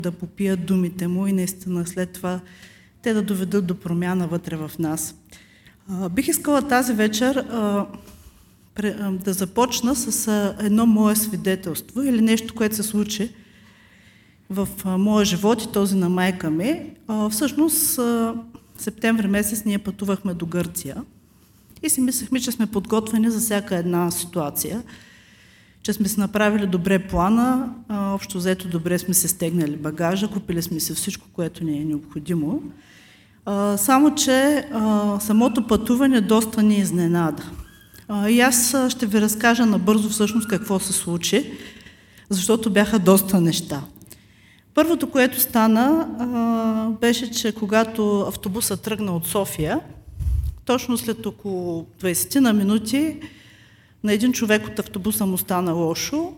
да попият думите му и наистина след това те да доведат до промяна вътре в нас. Бих искала тази вечер да започна с едно мое свидетелство или нещо, което се случи в моя живот и този на майка ми. Всъщност, септември месец ние пътувахме до Гърция и си мислехме, че сме подготвени за всяка една ситуация, че сме си направили добре плана, общо взето добре сме се стегнали багажа, купили сме се всичко, което ни е необходимо. Само че самото пътуване доста ни изненада. И аз ще ви разкажа набързо всъщност какво се случи, защото бяха доста неща. Първото, което стана, беше, че когато автобусът тръгна от София, точно след около 20 на минути, на един човек от автобуса му стана лошо.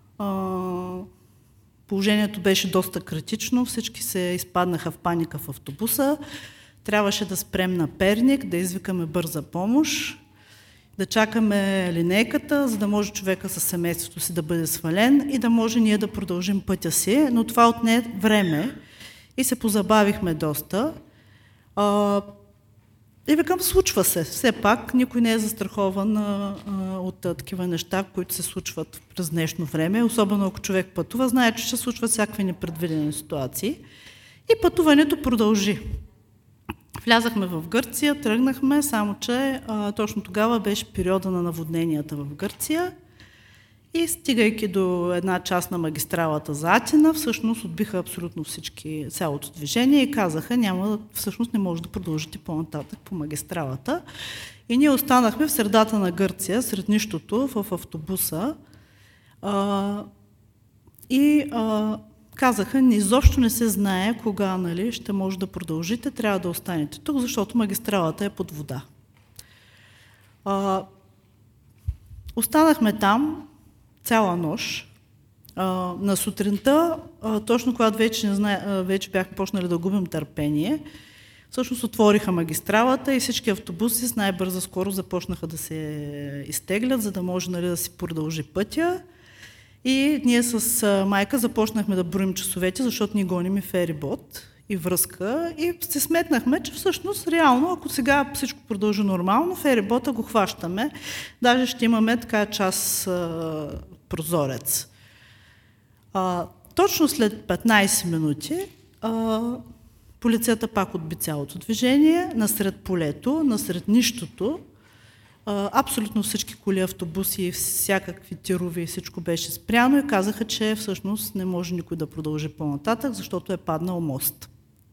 Положението беше доста критично, всички се изпаднаха в паника в автобуса. Трябваше да спрем на Перник, да извикаме бърза помощ, да чакаме линейката, за да може човека със семейството си да бъде свален и да може ние да продължим пътя си, но това отне време и се позабавихме доста. И викам, случва се. Все пак никой не е застрахован от такива неща, които се случват през днешно време, особено ако човек пътува, знае, че ще случват всякакви непредвидени ситуации. И пътуването продължи. Влязахме в Гърция, тръгнахме, само че точно тогава беше периода на наводненията в Гърция и стигайки до една част на магистралата за Атина, всъщност отбиха абсолютно цялото движение и казаха, всъщност не може да продължите по-нататък по магистралата. И ние останахме в средата на Гърция, сред нищото, в автобуса казаха, изобщо не се знае кога ще може да продължите, трябва да останете тук, защото магистралата е под вода. Останахме там цяла нощ. На сутринта, точно когато вече бяхме почнали да губим търпение, всъщност отвориха магистралата и всички автобуси с най-бърза скорост започнаха да се изтеглят, за да може да си продължи пътя. И ние с майка започнахме да броим часовете, защото ни гоним и ферибот и връзка. И се сметнахме, че всъщност реално, ако сега всичко продължи нормално, ферибота го хващаме. Даже ще имаме така час прозорец. Точно след 15 минути полицията пак отби цялото движение, насред полето, насред нищото. Абсолютно всички коли, автобуси, всякакви тирове и всичко беше спряно и казаха, че всъщност не може никой да продължи по-нататък, защото е паднал мост.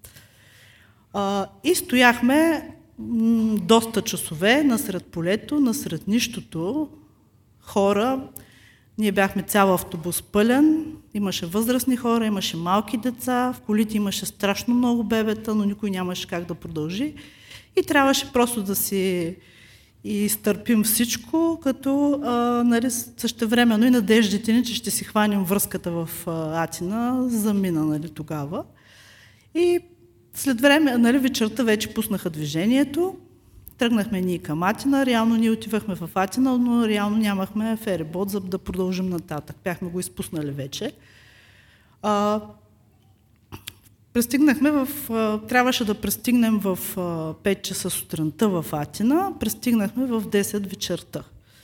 И стояхме доста часове насред полето, насред нищото, хора. Ние бяхме цял автобус пълен, имаше възрастни хора, имаше малки деца, в колите имаше страшно много бебета, но никой нямаше как да продължи. И трябваше просто да си изтърпим всичко, като същевременно и надеждите ни, че ще си хванем връзката в Атина, замина тогава. И след време, вечерта вече пуснаха движението, тръгнахме ние към Атина, реално ние отивахме в Атина, но реално нямахме ферибот, за да продължим нататък. Бяхме го изпуснали вече. Трябваше да пристигнем в 5 часа сутринта в Атина, пристигнахме в 10 вечерта.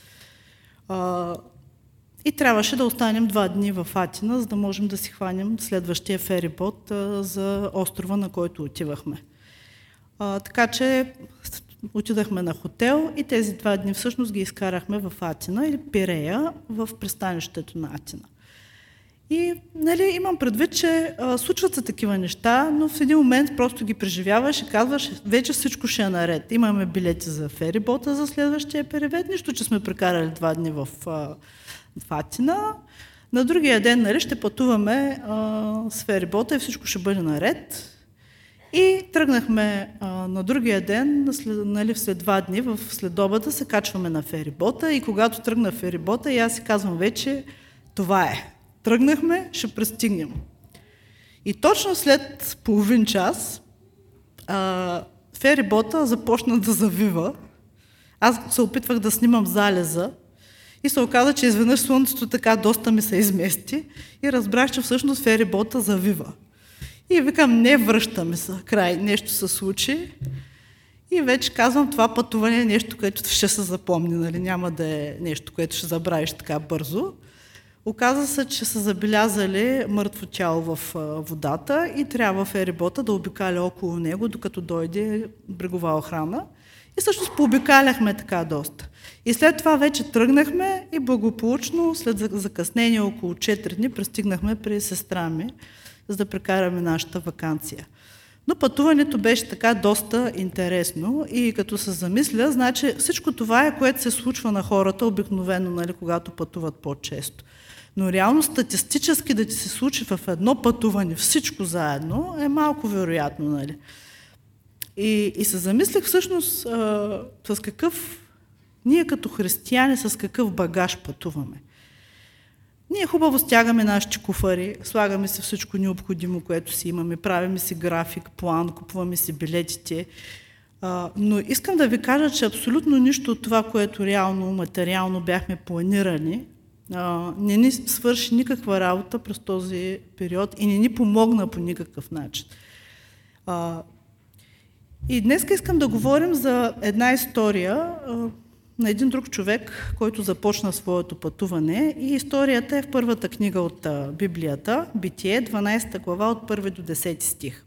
И трябваше да останем 2 дни в Атина, за да можем да си хванем следващия ферибот за острова, на който отивахме. Така че отидахме на хотел и тези 2 дни всъщност ги изкарахме в Атина или Пирея, в пристанището на Атина. И имам предвид, че случват се такива неща, но в един момент просто ги преживяваш и казваш, вече всичко ще е наред. Имаме билети за ферибота за следващия период, нищо, че сме прекарали 2 дни в Атина. На другия ден ще пътуваме с ферибота и всичко ще бъде наред. И тръгнахме на другия ден, след 2 дни, в следобеда се качваме на ферибота и когато тръгна ферибота, и аз си казвам вече, това е. Тръгнахме, ще пристигнем. И точно след половин час ферибота започна да завива. Аз се опитвах да снимам залеза и се оказа, че изведнъж слънцето така доста ми се измести и разбрах, че всъщност ферибота завива. И викам, не, връщаме се, край, нещо се случи. И вече казвам, това пътуване е нещо, което ще се запомни, нали? Няма да е нещо, което ще забравиш така бързо. Оказва се, че са забелязали мъртво тяло в водата и трябва ферибота да обикаля около него, докато дойде брегова охрана. И всъщност пообикаляхме така доста. И след това вече тръгнахме и благополучно, след закъснение около 4 дни, пристигнахме при сестра ми, за да прекараме нашата ваканция. Но пътуването беше така доста интересно и като се замисля, значи всичко това е, което се случва на хората обикновено, нали, когато пътуват по-често. Но реално статистически да ти се случи в едно пътуване всичко заедно е малко вероятно. Нали? И се замислих всъщност с какъв, ние като християни с какъв багаж пътуваме. Ние хубаво стягаме нашите куфари, слагаме си всичко необходимо, което си имаме, правим си график, план, купуваме си билетите. Но искам да ви кажа, че абсолютно нищо от това, което реално, материално бяхме планирани, не ни свърши никаква работа през този период и не ни помогна по никакъв начин. И днес искам да говорим за една история на един друг човек, който започна своето пътуване. И историята е в първата книга от Библията, Битие, 12 глава от 1 до 10 стих.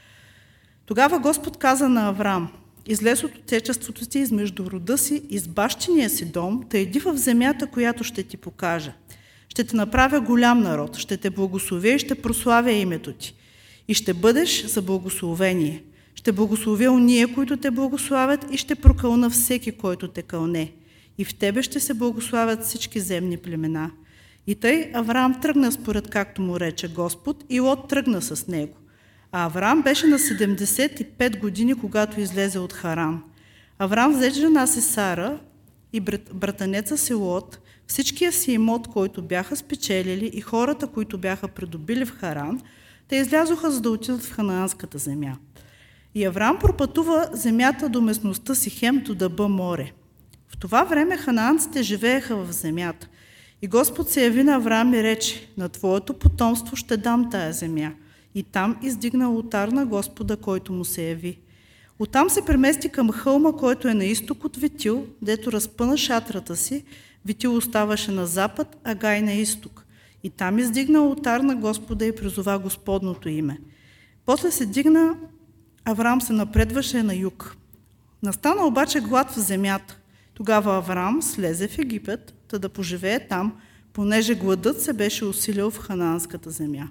Тогава Господ каза на Авраам: излез от отечеството си, измежду рода си, из бащиния си дом, та иди в земята, която ще ти покажа. Ще те направя голям народ, ще те благословя и ще прославя името ти. И ще бъдеш за благословение. Ще благословя уния, които те благославят, и ще прокълна всеки, който те кълне. И в тебе ще се благославят всички земни племена. И тъй Авраам тръгна според както му рече Господ, и Лот тръгна с него. А Авраам беше на 75 години, когато излезе от Харан. Авраам взе жена си Сара и братанеца си Лот, всичкия си имот, който бяха спечелили, и хората, които бяха придобили в Харан, те излязоха, за да отидат в ханаанската земя. И Авраам пропътува земята до местността Сихем, до Дъба море. В това време ханаанците живееха в земята. И Господ се яви на Авраам и рече: на твоето потомство ще дам тая земя. И там издигна олтар на Господа, който му се яви. Оттам се премести към хълма, който е на изток от Витил, дето разпъна шатрата си. Витил оставаше на запад, а Гай на изток. И там издигна олтар на Господа и призова Господното име. После се дигна, Авраам се напредваше на юг. Настана обаче глад в земята. Тогава Авраам слезе в Египет, да поживее там, понеже гладът се беше усилил в ханаанската земя.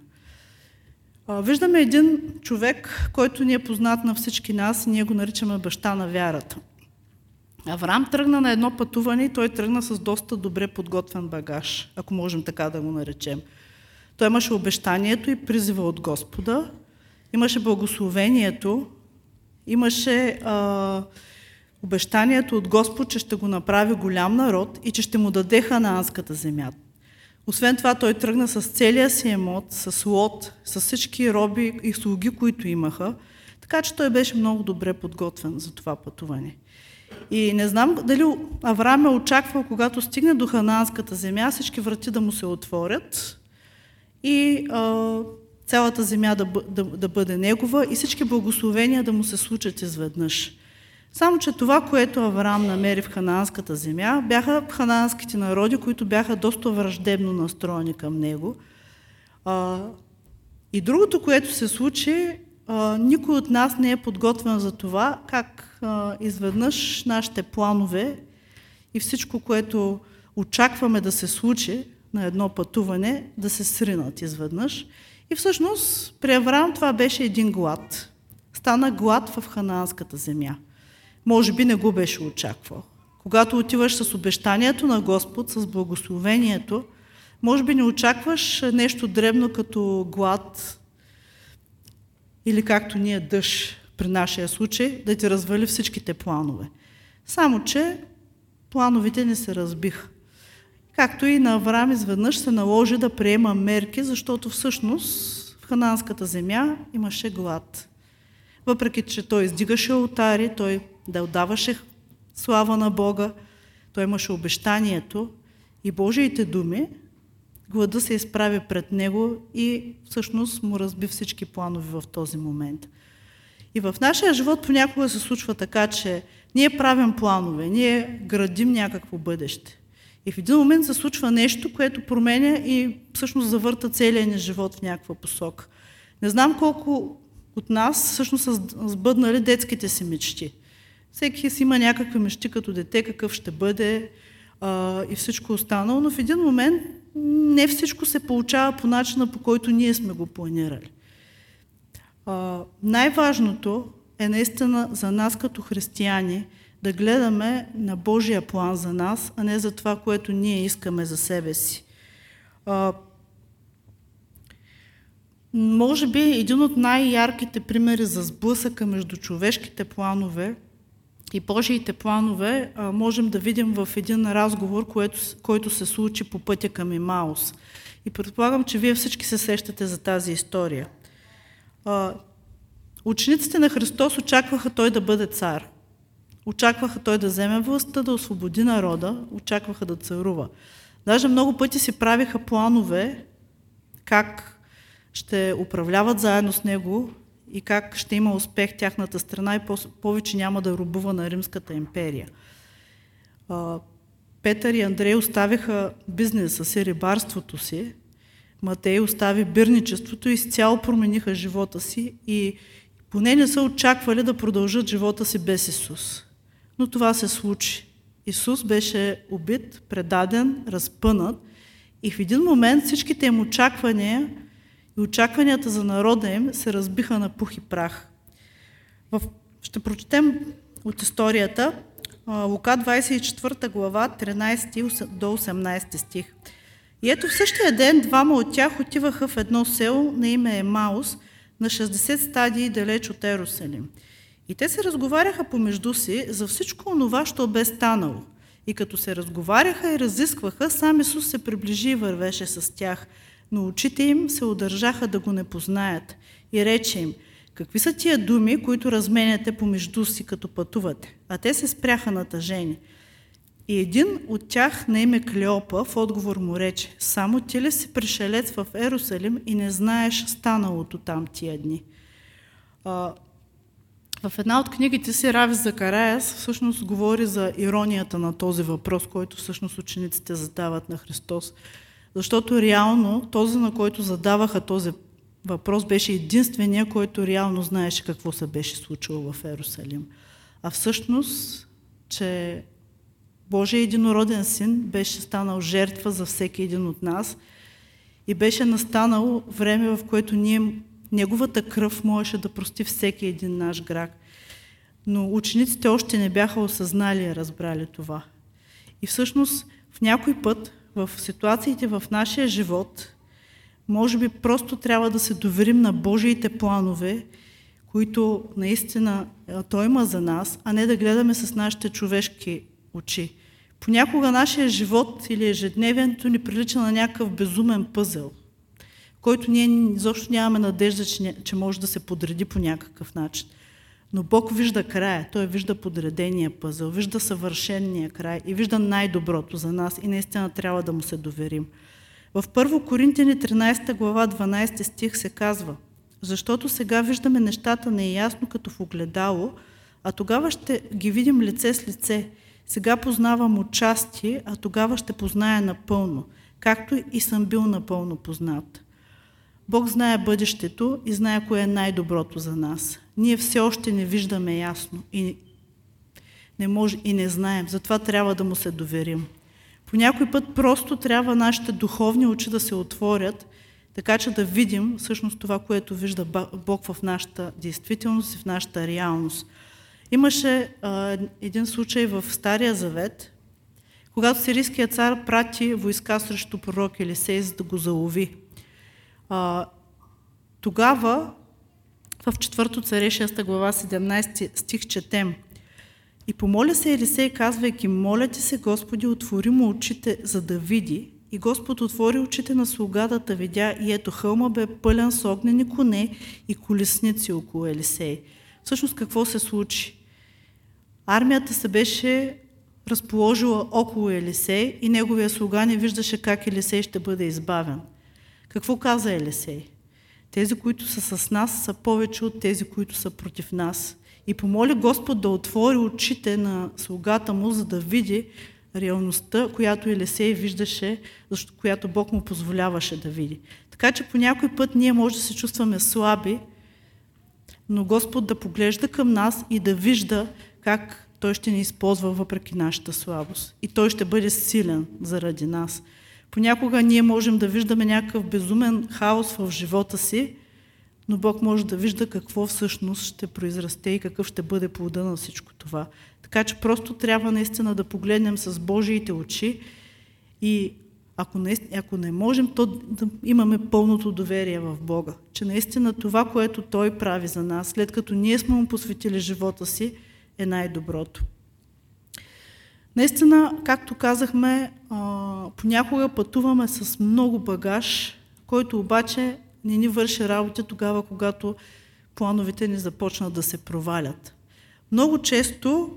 Виждаме един човек, който ни е познат на всички нас и ние го наричаме баща на вярата. Авраам тръгна на едно пътуване и той тръгна с доста добре подготвен багаж, ако можем така да го наречем. Той имаше обещанието и призива от Господа, имаше благословението, имаше обещанието от Господ, че ще го направи голям народ и че ще му даде ханаанската земя. Освен това, той тръгна с целия си имот, с Лот, с всички роби и слуги, които имаха, така че той беше много добре подготвен за това пътуване. И не знам дали Авраам е очаквал, когато стигне до ханаанската земя, всички врати да му се отворят и цялата земя да бъде негова и всички благословения да му се случат изведнъж. Само че това, което Авраам намери в ханаанската земя, бяха ханаанските народи, които бяха доста враждебно настроени към него. И другото, което се случи, никой от нас не е подготвен за това, как изведнъж нашите планове и всичко, което очакваме да се случи на едно пътуване, да се сринат изведнъж. И всъщност при Авраам това беше един глад. Стана глад в ханаанската земя. Може би не го беше очаквал. Когато отиваш с обещанието на Господ, с благословението, може би не очакваш нещо дребно като глад или както ние дъжд при нашия случай, да ти развали всичките планове. Само че плановете не се разбиха. Както и на Авраам изведнъж се наложи да приема мерки, защото всъщност в ханаанската земя имаше глад. Въпреки че той издигаше олтари, той да отдаваше слава на Бога, той имаше обещанието и Божиите думи, глада се изправи пред него и всъщност му разби всички планове в този момент. И в нашия живот понякога се случва така, че ние правим планове, ние градим някакво бъдеще. И в един момент се случва нещо, което променя и всъщност завърта целия ни живот в някаква посока. Не знам колко от нас всъщност са сбъднали детските си мечти. Всеки си има някакви мечти като дете, какъв ще бъде и всичко останало, но в един момент не всичко се получава по начина, по който ние сме го планирали. Най-важното е наистина за нас като християни да гледаме на Божия план за нас, а не за това, което ние искаме за себе си. Може би един от най-ярките примери за сблъсъка между човешките планове и Божиите планове можем да видим в един разговор, който се случи по пътя към Емаус. И предполагам, че вие всички се сещате за тази история. Учениците на Христос очакваха той да бъде цар. Очакваха той да вземе властта, да освободи народа, очакваха да царува. Даже много пъти си правиха планове как ще управляват заедно с него и как ще има успех тяхната страна и повече няма да робува на Римската империя. Петър и Андрей оставиха бизнеса си, рибарството си, Матей остави бирничеството и изцяло промениха живота си и поне не са очаквали да продължат живота си без Исус. Но това се случи. Исус беше убит, предаден, разпънат и в един момент всичките им очаквания и очакванията за народа им се разбиха на пух и прах. Ще прочетем от историята Лука 24 глава, 13 до 18 стих. И ето в същия ден двама от тях отиваха в едно село на име Емаус, на 60 стадии далеч от Ерусалим. И те се разговаряха помежду си за всичко онова, що бе станало. И като се разговаряха и разискваха, сам Исус се приближи и вървеше с тях, но очите им се удържаха да го не познаят. И рече им: какви са тия думи, които разменяте помежду си, като пътувате? А те се спряха натъжени. И един от тях, на име Клеопа, в отговор му рече: само ти ли си пришелец в Ерусалим и не знаеш станалото там тия дни? В една от книгите си Рави Закараяс всъщност говори за иронията на този въпрос, който всъщност учениците задават на Христос. Защото реално този, на който задаваха този въпрос, беше единствения, който реално знаеше какво се беше случило в Ерусалим. А всъщност, че Божия единороден син беше станал жертва за всеки един от нас и беше настанало време, в което неговата кръв можеше да прости всеки един наш грях. Но учениците още не бяха осъзнали и разбрали това. И всъщност в някой път, в ситуациите в нашия живот, може би просто трябва да се доверим на Божиите планове, които наистина Той има за нас, а не да гледаме с нашите човешки очи. Понякога нашия живот или ежедневието ни прилича на някакъв безумен пъзел, който ние изобщо нямаме надежда, че може да се подреди по някакъв начин. Но Бог вижда края, Той вижда подредения пъзел, вижда съвършения край и вижда най-доброто за нас и наистина трябва да му се доверим. В 1 Коринтяни 13 глава 12 стих се казва: защото сега виждаме нещата неясно като в огледало, а тогава ще ги видим лице с лице. Сега познавам отчасти, а тогава ще позная напълно, както и съм бил напълно познат. Бог знае бъдещето и знае кое е най-доброто за нас. Ние все още не виждаме ясно и не знаем, затова трябва да му се доверим. По някой път просто трябва нашите духовни очи да се отворят, така че да видим всъщност това, което вижда Бог в нашата действителност и в нашата реалност. Имаше един случай в Стария Завет, когато сирийският цар прати войска срещу пророк Елисей, за да го залови. Тогава в 4 царе 6 глава 17 стих четем: и помоля се Елисей, казвайки: моля ти се, Господи, отвори му очите, за да види. И Господ отвори очите на слугата, видя, и ето хълма бе пълен с огнени коне и колесници около Елисей. Всъщност какво се случи? Армията се беше разположила около Елисей и неговия слуга не виждаше как Елисей ще бъде избавен. Какво каза Елисей? Тези, които са с нас, са повече от тези, които са против нас. И помоли Господ да отвори очите на слугата му, за да види реалността, която Елисей виждаше, защото която Бог му позволяваше да види. Така че по някой път ние може да се чувстваме слаби, но Господ да поглежда към нас и да вижда как Той ще ни използва въпреки нашата слабост. И Той ще бъде силен заради нас. Понякога ние можем да виждаме някакъв безумен хаос в живота си, но Бог може да вижда какво всъщност ще произрасте и какъв ще бъде плода на всичко това. Така че просто трябва наистина да погледнем с Божиите очи и ако не можем, то да имаме пълното доверие в Бога. Че наистина това, което Той прави за нас, след като ние сме му посветили живота си, е най-доброто. Наистина, както казахме, понякога пътуваме с много багаж, който обаче не ни върши работа тогава, когато плановете ни започнат да се провалят. Много често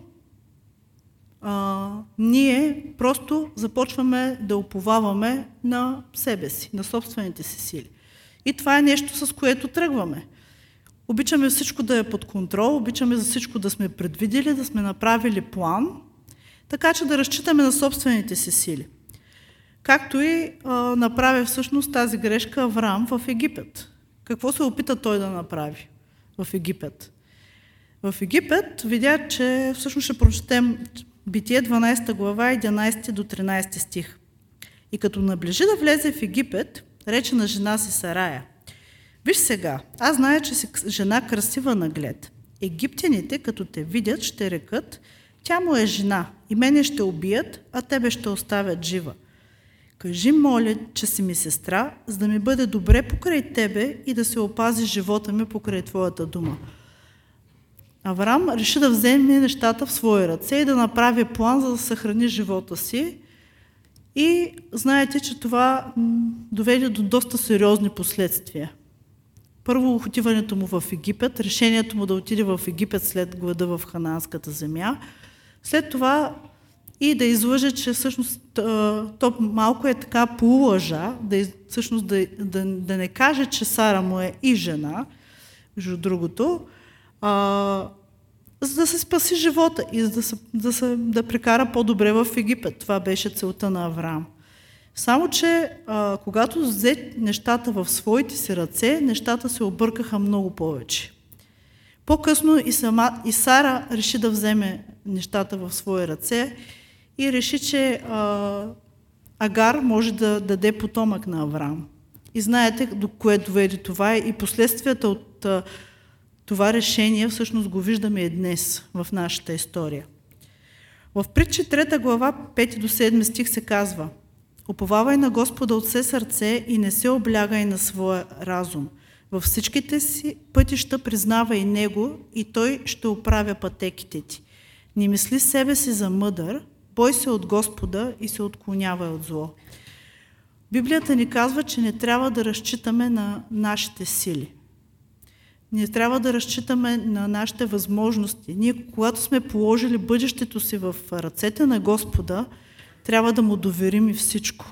ние просто започваме да уповаваме на себе си, на собствените си сили. И това е нещо, с което тръгваме. Обичаме всичко да е под контрол, обичаме за всичко да сме предвидели, да сме направили план, така че да разчитаме на собствените си сили. Както и направи всъщност тази грешка Авраам в Египет. Какво се опита той да направи в Египет? В Египет видя, че всъщност ще прочетем Битие 12 глава, 11 до 13 стих. И като наближи да влезе в Египет, рече на жена си Сарая: виж сега, аз зная, че си жена красива на глед. Египтяните, като те видят, ще рекат: тя му е жена и мене ще убият, а тебе ще оставят жива. Кажи, моля, че си ми сестра, за да ми бъде добре покрай тебе и да се опази живота ми покрай твоята дума. Авраам реши да вземе нещата в свои ръце и да направи план, за да съхрани живота си. И знаете, че това доведе до доста сериозни последствия. Първо, отиването му в Египет, решението му да отиде в Египет след глада в Ханаанската земя. След това и да излъже, че всъщност то малко е така полулъжа, всъщност да не каже, че Сара му е и жена, между другото, за да се спаси живота и да прекара по-добре в Египет. Това беше целта на Авраам. Само че, когато взе нещата в своите си ръце, нещата се объркаха много повече. По-късно и Сара реши да вземе нещата в свои ръце и реши, че Агар може да даде потомък на Авраам. И знаете до кое доведе това и последствията от това решение всъщност го виждаме и днес в нашата история. В Притчи 3 глава 5 до 7 стих се казва: уповавай на Господа от все сърце и не се облягай на своя разум. Във всичките си пътища признавай Него и Той ще оправя пътеките ти. Не мисли себе си за мъдър, бой се от Господа и се отклонявай от зло. Библията ни казва, че не трябва да разчитаме на нашите сили. Не трябва да разчитаме на нашите възможности. Ние, когато сме положили бъдещето си в ръцете на Господа, трябва да му доверим и всичко.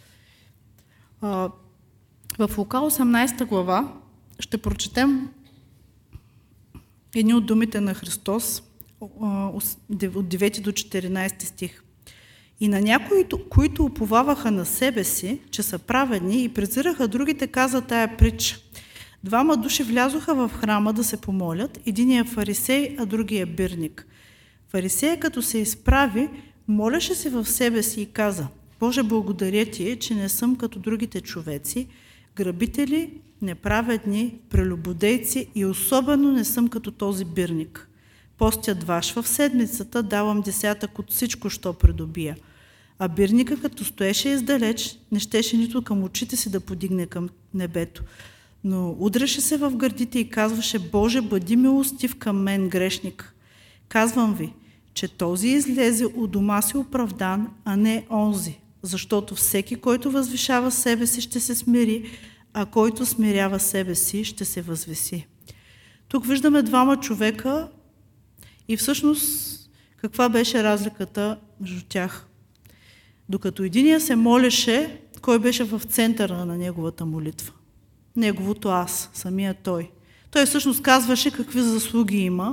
В Лука 18 глава ще прочетем едни от думите на Христос от 9 до 14 стих. И на някои, които уповаваха на себе си, че са праведни и презираха другите, каза тая притча. 2 души влязоха в храма да се помолят, единият фарисей, а другия бирник. Фарисея, като се изправи, молеше се в себе си и каза: Боже, благодаря ти, че не съм като другите човеци, грабители, неправедни, прелюбодейци и особено не съм като този бирник. Постя 2 в седмицата, давам 10 от всичко, що придобия. А бирника, като стоеше издалеч, не щеше нито към очите си да подигне към небето, но удреше се в гърдите и казваше: Боже, бъди милостив към мен, грешник. Казвам ви, че този излезе у дома си оправдан, а не онзи, защото всеки, който възвишава себе си, ще се смири, а който смирява себе си, ще се възвиси. Тук виждаме 2 човека и всъщност Каква беше разликата между тях? Докато единия се молеше, кой беше в центъра на неговата молитва? Неговото аз, самия той. Той всъщност казваше какви заслуги има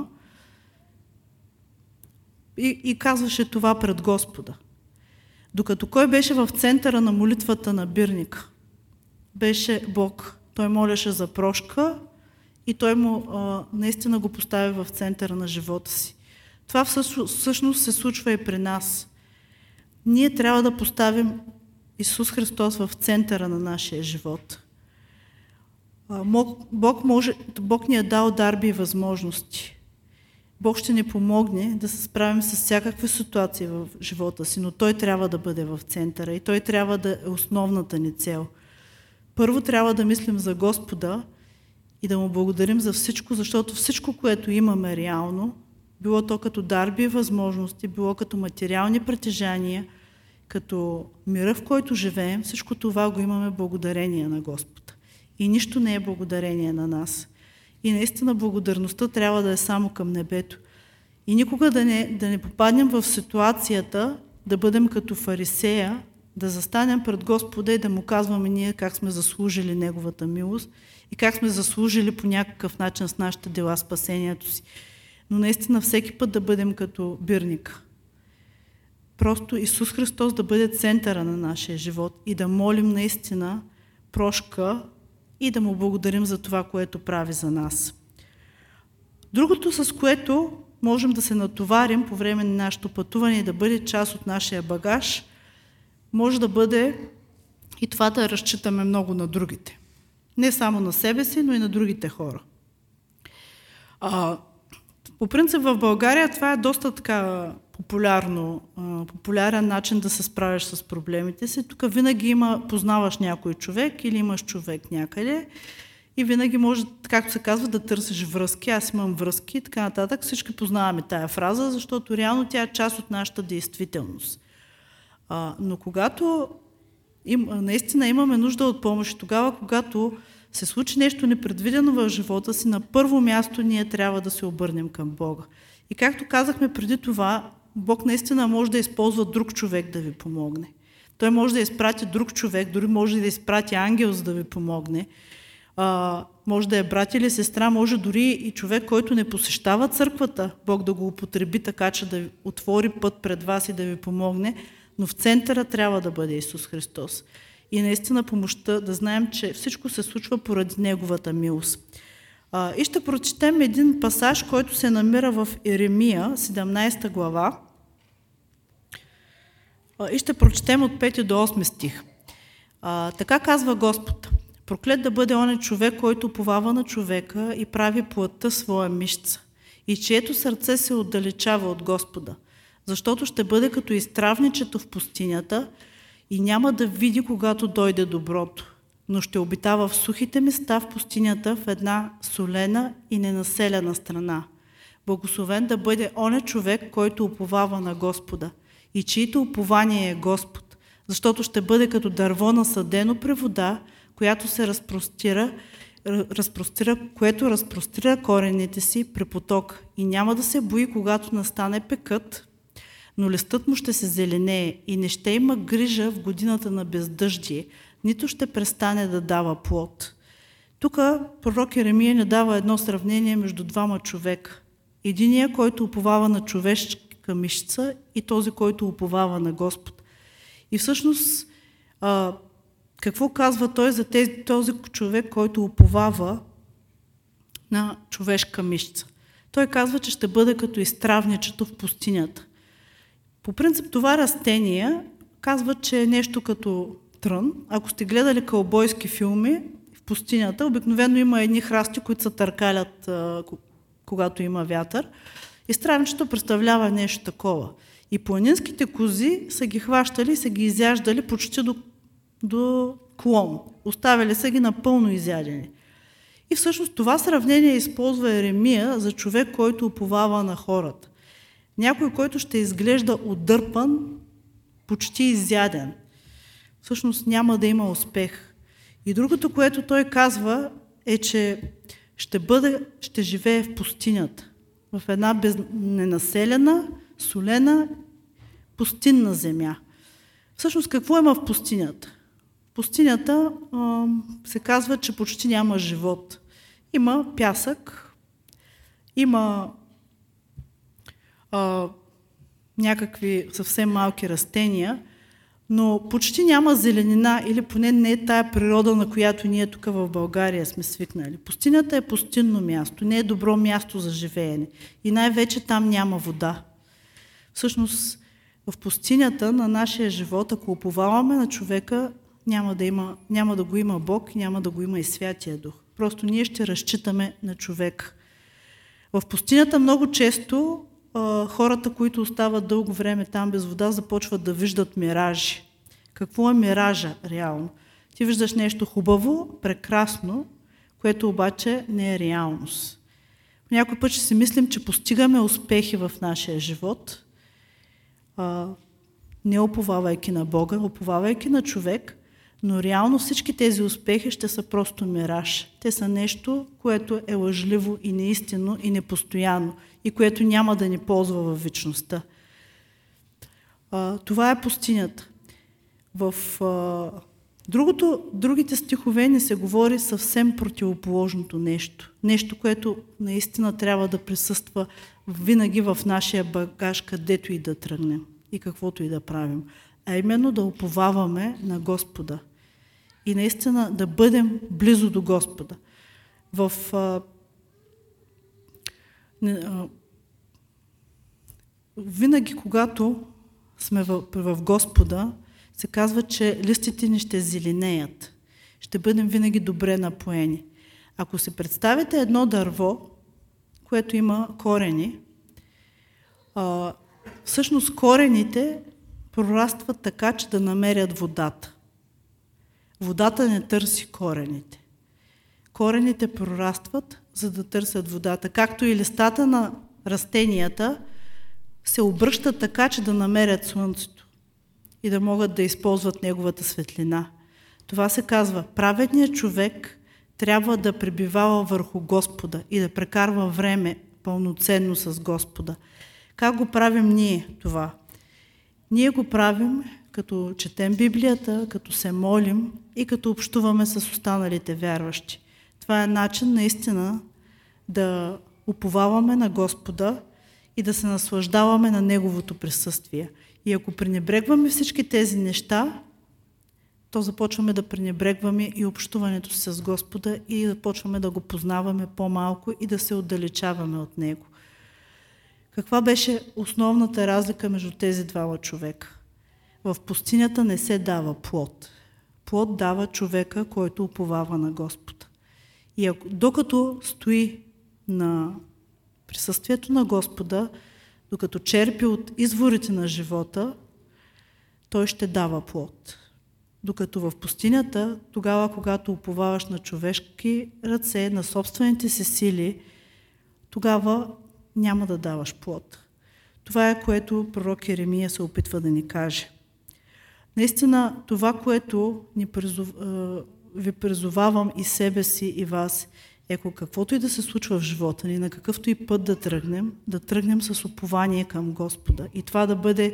и казваше това пред Господа. Докато кой беше в центъра на молитвата на бирника? Беше Бог. Той молеше за прошка и той му наистина го постави в центъра на живота си. Това всъщност се случва и при нас. Ние трябва да поставим Исус Христос в центъра на нашия живот. Бог ни е дал дарби и възможности. Бог ще ни помогне да се справим с всякакви ситуации в живота си, но Той трябва да бъде в центъра и Той трябва да е основната ни цел. Първо трябва да мислим за Господа и да Му благодарим за всичко, защото всичко, което имаме реално, било то като дарби и възможности, било като материални притежания, като мира, в който живеем, всичко това го имаме благодарение на Господа. И нищо не е благодарение на нас. И наистина благодарността трябва да е само към небето. И никога да не попаднем в ситуацията да бъдем като фарисея, да застанем пред Господа и да Му казваме ние как сме заслужили Неговата милост и как сме заслужили по някакъв начин с нашите дела спасението си. Но наистина всеки път да бъдем като бирника. Просто Исус Христос да бъде центъра на нашия живот и да молим наистина прошка и да Му благодарим за това, което прави за нас. Другото, с което можем да се натоварим по време на нашето пътуване и да бъде част от нашия багаж, може да бъде и това да разчитаме много на другите. Не само на себе си, но и на другите хора. По принцип в България това е доста така популярен начин да се справиш с проблемите си. Тук винаги познаваш някой човек или имаш човек някъде и винаги може, както се казва, да търсиш връзки. Аз имам връзки и така нататък. Всички познаваме тая фраза, защото реално тя е част от нашата действителност. Но когато наистина имаме нужда от помощ, тогава, когато се случи нещо непредвидено в живота си, на първо място ние трябва да се обърнем към Бога. И както казахме преди това, Бог наистина може да използва друг човек да ви помогне. Той може да изпрати друг човек, дори може да изпрати ангел, за да ви помогне. Може да е брат или сестра, може дори и човек, който не посещава църквата, Бог да го употреби така, че да отвори път пред вас и да ви помогне, но в центъра трябва да бъде Исус Христос. И наистина помощта, да знаем, че всичко се случва поради Неговата милост. И ще прочетем един пасаж, който се намира в Еремия, 17 глава. И ще прочетем от 5 до 8 стих. Така казва Господ: проклет да бъде онен човек, който уповава на човека и прави плътта своя мишца, и чието сърце се отдалечава от Господа, защото ще бъде като изтравничето в пустинята и няма да види, когато дойде доброто, но ще обитава в сухите места в пустинята, в една солена и ненаселена страна. Благословен да бъде онен човек, който уповава на Господа и чието упование е Господ, защото ще бъде като дърво насадено при вода, която се което разпростира корените си при поток и няма да се бои, когато настане пекът, но листът му ще се зеленее и не ще има грижа в годината на бездъждие, нито ще престане да дава плод. Тук пророк Еремия ни дава едно сравнение между двама човека. Единия, който уповава на човешка мишца, и този, който уповава на Господ. И всъщност, какво казва той за този човек, който уповава на човешка мишца? Той казва, че ще бъде като изтравничето в пустинята. По принцип това растение казва, че е нещо като трън. Ако сте гледали каубойски филми, в пустинята обикновено има едни храсти, които се търкалят, когато има вятър. И изтравничето представлява нещо такова. И планинските кози са ги хващали и са ги изяждали почти до клон. Оставили са ги напълно изядени. И всъщност това сравнение използва Еремия за човек, който уповава на хората. Някой, който ще изглежда отдърпан, почти изяден. Всъщност няма да има успех. И другото, което той казва, е, че ще живее в пустинята. В една ненаселена, солена, пустинна земя. Всъщност какво има в пустинята? В пустинята се казва, че почти няма живот. Има пясък, има някакви съвсем малки растения, но почти няма зеленина, или поне не е тая природа, на която ние тук в България сме свикнали. Пустинята е пустинно място, не е добро място за живеене. И най-вече там няма вода. Всъщност, в пустинята на нашия живот, ако уповаваме на човека, няма да го има Бог, няма да го има и Святия Дух. Просто ние ще разчитаме на човек. В пустинята много често хората, които остават дълго време там без вода, започват да виждат миражи. Какво е миража реално? Ти виждаш нещо хубаво, прекрасно, което обаче не е реалност. Някой път ще си мислим, че постигаме успехи в нашия живот, не уповавайки на Бога, уповавайки на човек, но реално всички тези успехи ще са просто мираж. Те са нещо, което е лъжливо и неистинно и непостоянно и което няма да ни ползва във вечността. Това е пустинята. В другите стихове не се говори съвсем противоположното нещо. Нещо, което наистина трябва да присъства винаги в нашия багаж, където и да тръгнем и каквото и да правим. А именно да уповаваме на Господа и наистина да бъдем близо до Господа. Винаги, когато сме в Господа, се казва, че листите ни ще зеленеят. Ще бъдем винаги добре напоени. Ако си представите едно дърво, което има корени, всъщност корените прорастват така, че да намерят водата. Водата не търси корените. Корените прорастват, за да търсят водата. Както и листата на растенията се обръщат така, че да намерят слънцето и да могат да използват неговата светлина. Това се казва, праведният човек трябва да пребивава върху Господа и да прекарва време пълноценно с Господа. Как го правим ние това? Ние го правим, като четем Библията, като се молим и като общуваме с останалите вярващи. Това е начин наистина да уповаваме на Господа и да се наслаждаваме на Неговото присъствие. И ако пренебрегваме всички тези неща, то започваме да пренебрегваме и общуването си с Господа и започваме да го познаваме по-малко и да се отдалечаваме от Него. Каква беше основната разлика между тези двама човека? В пустинята не се дава плод. Плод дава човека, който уповава на Господа. И докато стои на присъствието на Господа, докато черпи от изворите на живота, той ще дава плод. Докато в пустинята, тогава, когато уповаваш на човешки ръце, на собствените си сили, тогава няма да даваш плод. Това е, което пророк Йеремия се опитва да ни каже. Наистина, това, което ви призовавам и себе си, и вас, е, ако каквото и да се случва в живота ни, на какъвто и път да тръгнем с упование към Господа. И това да бъде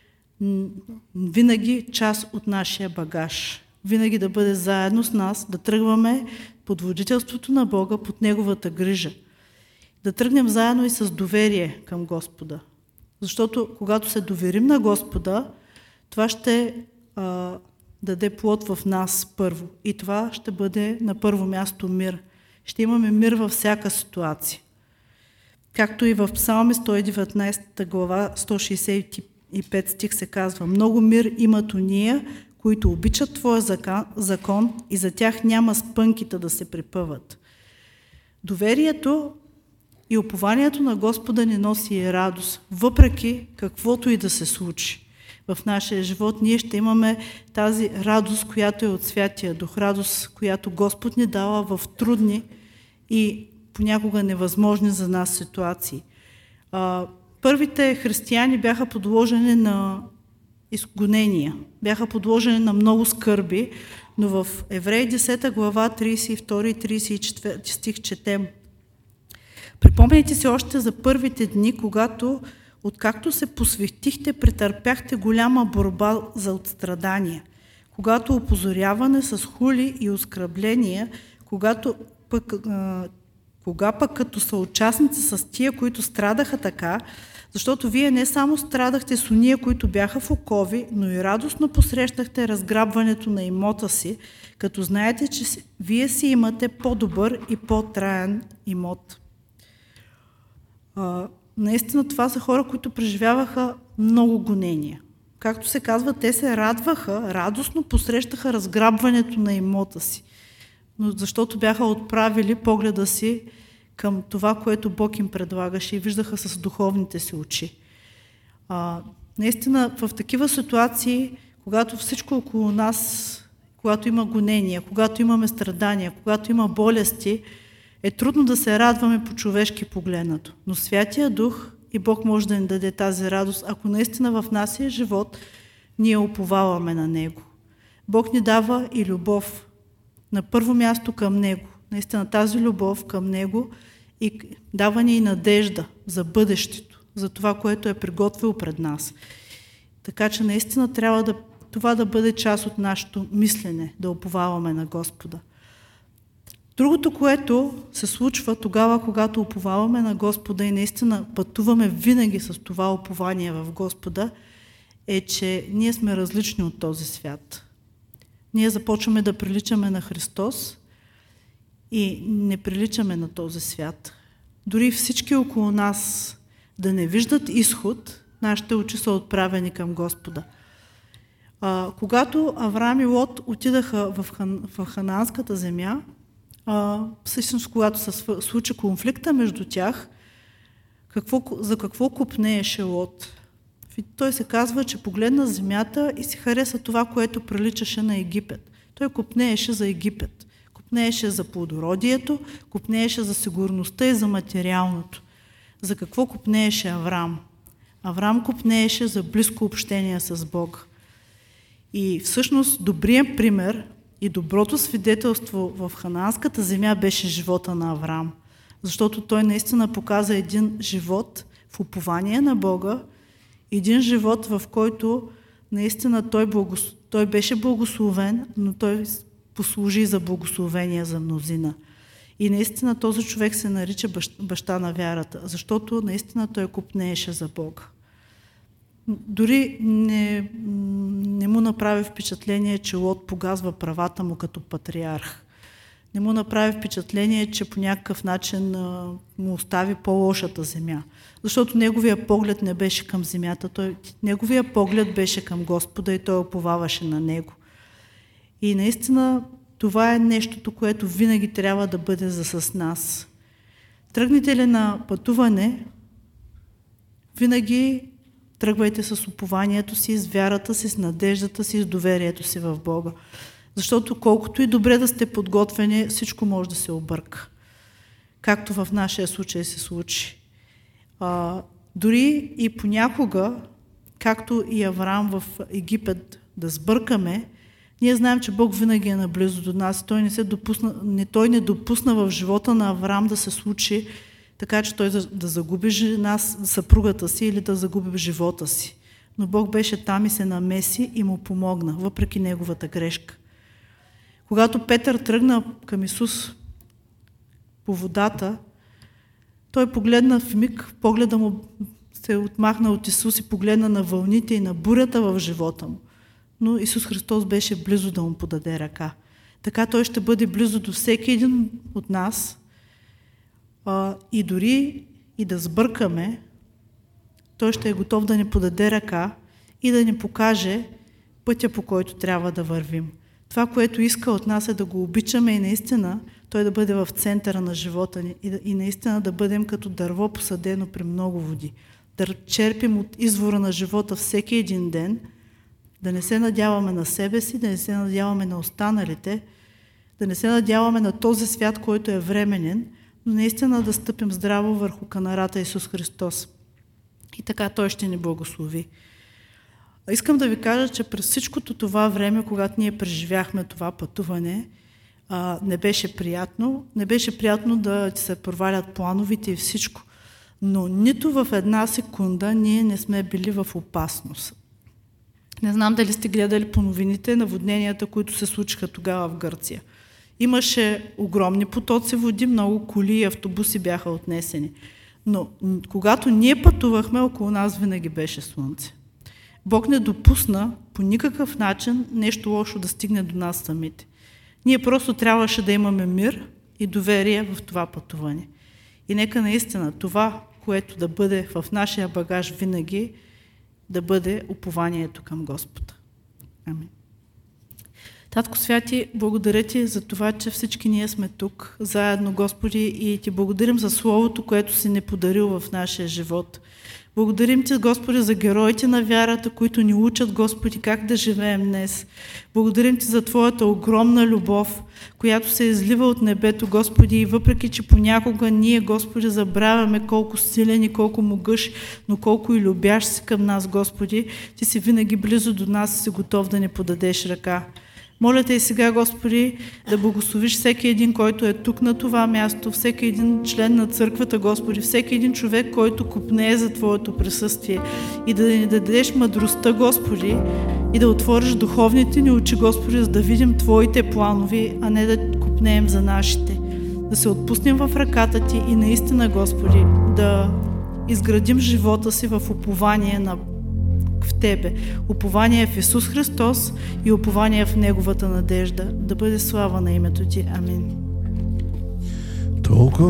винаги част от нашия багаж. Винаги да бъде заедно с нас, да тръгваме под водителството на Бога, под Неговата грижа. Да тръгнем заедно и с доверие към Господа. Защото когато се доверим на Господа, това ще даде плод в нас първо. И това ще бъде на първо място мир. Ще имаме мир във всяка ситуация. Както и в Псалми 119 глава 165 стих се казва: много мир имат ония, които обичат Твоя закон и за тях няма спънките да се припъват. Доверието и упованието на Господа ни носи и радост, въпреки каквото и да се случи в нашия живот. Ние ще имаме тази радост, която е от Святия Дух, радост, която Господ ни дава в трудни и понякога невъзможни за нас ситуации. Първите християни бяха подложени на изгонения, бяха подложени на много скърби, но в Евреи 10 глава 32 и 34 стих четем: припомняйте си още за първите дни, когато откакто се посветихте, претърпяхте голяма борба за отстрадание, когато опозоряване с хули и оскърбления, кога пък като съучастници с тия, които страдаха така, защото вие не само страдахте с уния, които бяха в окови, но и радостно посрещахте разграбването на имота си, като знаете, че вие си имате по-добър и по-траен имот. Наистина това са хора, които преживяваха много гонения. Както се казва, те се радваха, радостно посрещаха разграбването на имота си, но защото бяха отправили погледа си към това, което Бог им предлагаше и виждаха с духовните си очи. Наистина в такива ситуации, когато всичко около нас, когато има гонения, когато имаме страдания, когато има болести, е трудно да се радваме по човешки погледнато. Но Святия Дух и Бог може да ни даде тази радост, ако наистина в нашия живот ние уповаваме на Него. Бог ни дава и любов на първо място към Него. Наистина тази любов към Него и дава ни и надежда за бъдещето, за това, което е приготвил пред нас. Така че наистина трябва това да бъде част от нашето мислене, да уповаваме на Господа. Другото, което се случва тогава, когато уповаваме на Господа и наистина пътуваме винаги с това упование в Господа, е, че ние сме различни от този свят. Ние започваме да приличаме на Христос и не приличаме на този свят. Дори всички около нас да не виждат изход, нашите очи са отправени към Господа. Когато Авраам и Лот отидаха в ханаанската земя, всъщност когато се случи конфликта между тях, за какво копнееше Лот? Той се казва, че погледна земята и си хареса това, което приличаше на Египет. Той копнееше за Египет. Копнееше за плодородието, копнееше за сигурността и за материалното. За какво копнееше Авраам? Авраам копнееше за близко общение с Бог. И всъщност добрият пример и доброто свидетелство в ханаанската земя беше живота на Авраам. Защото той наистина показа един живот в упование на Бога, един живот, в който наистина той беше благословен, но той послужи за благословение за мнозина. И наистина този човек се нарича баща на вярата, защото наистина той копнееше за Бога. Дори не му направи впечатление, че Лот погазва правата му като патриарх. Не му направи впечатление, че по някакъв начин му остави по-лошата земя. Защото неговия поглед не беше към земята, неговия поглед беше към Господа и той уповаваше на Него. И наистина това е нещото, което винаги трябва да бъде с нас. Тръгнете ли на пътуване, винаги тръгвайте с упованието си, с вярата си, с надеждата си, с доверието си в Бога. Защото колкото и добре да сте подготвени, всичко може да се обърка. Както в нашия случай се случи. Дори и понякога, както и Авраам в Египет, да сбъркаме, ние знаем, че Бог винаги е наблизо до нас. Той не допусна в живота на Авраам да се случи така, че той да загуби съпругата си или да загуби живота си. Но Бог беше там и се намеси и му помогна, въпреки неговата грешка. Когато Петър тръгна към Исус по водата, той погледна в миг, погледа му се отмахна от Исус и погледна на вълните и на бурята в живота му. Но Исус Христос беше близо да му подаде ръка. Така той ще бъде близо до всеки един от нас и дори и да сбъркаме, той ще е готов да ни подаде ръка и да ни покаже пътя, по който трябва да вървим. Това, което иска от нас е да го обичаме и наистина той да бъде в центъра на живота ни и наистина да бъдем като дърво посадено при много води. Да черпим от извора на живота всеки един ден, да не се надяваме на себе си, да не се надяваме на останалите, да не се надяваме на този свят, който е временен, но наистина да стъпим здраво върху канарата Исус Христос. И така Той ще ни благослови. Искам да ви кажа, че през всичкото това време, когато ние преживяхме това пътуване, не беше приятно. Не беше приятно да се провалят плановете и всичко. но нито в една секунда ние не сме били в опасност. Не знам дали сте гледали по новините наводненията, които се случиха тогава в Гърция. Имаше огромни потоци води, много коли и автобуси бяха отнесени. Но когато ние пътувахме, около нас винаги беше слънце. Бог не допусна по никакъв начин нещо лошо да стигне до нас самите. Ние просто трябваше да имаме мир и доверие в това пътуване. И нека наистина това, което да бъде в нашия багаж винаги, да бъде упованието към Господа. Амин. Татко Святи, благодаря Ти за това, че всички ние сме тук заедно, Господи, и Ти благодарим за Словото, което си ни подарил в нашия живот. Благодарим Ти, Господи, за героите на вярата, които ни учат, Господи, как да живеем днес. Благодарим Ти за Твоята огромна любов, която се излива от небето, Господи, и въпреки, че понякога ние, Господи, забравяме колко силен и колко могъщ, но колко и любящ си към нас, Господи, Ти си винаги близо до нас и си готов да ни подадеш ръка. Моля Те и сега, Господи, да благословиш всеки един, който е тук на това място, всеки един член на църквата, Господи, всеки един човек, който копнее за Твоето присъствие и да ни дадеш мъдростта, Господи, и да отвориш духовните ни очи, Господи, за да видим Твоите планови, а не да копнеем за нашите. Да се отпуснем в ръката Ти и наистина, Господи, да изградим живота си в упование в Тебе. Упование в Исус Христос и упование в Неговата надежда. Да бъде слава на името Ти. Амин. Толкова